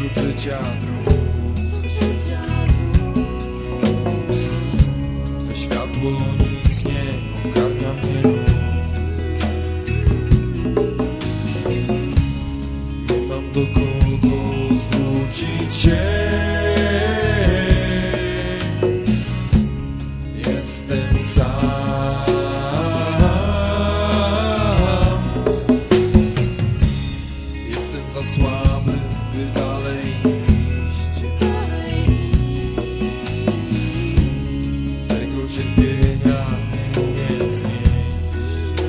wśród życia dróg. Twe światło niknie, ogarnia mnie ruch. Nie mam do kogo zwrócić się. Jestem sam. Jestem za słaby, by dalej iść. Tego cierpienia nie umiem znieść.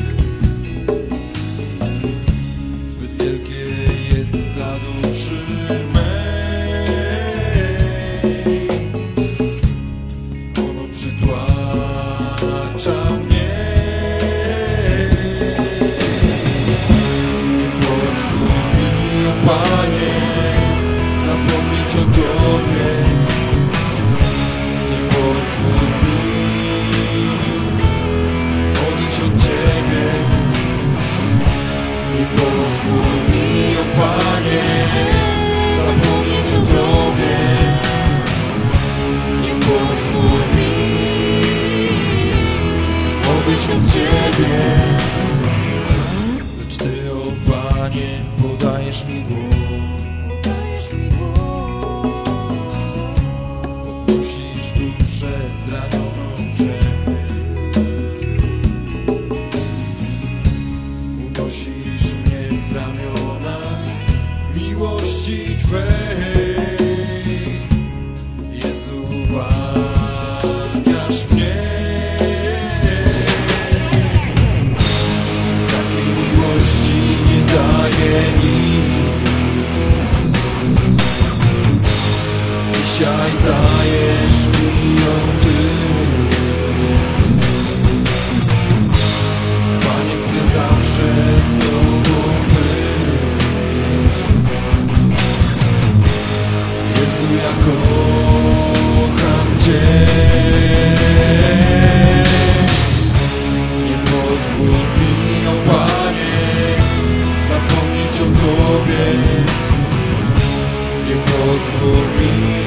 Zbyt wielkie jest dla duszy mej. Ono przytłacza mnie. Panie, zapomnieć o Tobie. Nie pozwól mi odejść od Ciebie. Nie pozwól mi, o Panie, zapomnieć o Tobie. Nie pozwól mi odejść od Ciebie. Lecz Ty, o Panie, podajesz mi dłoń. Podnosisz duszę zranioną grzemię. Unosisz mnie w ramionach miłości Twej. Jezu, uwalniasz mnie. Takiej miłości nie daje nikt. Dzisiaj dajesz mi ją Ty. Panie, chcę zawsze z Tobą być. Jezu, ja kocham Cię. Nie pozwól mi, o Panie, zapomnieć o Tobie. Nie pozwól mi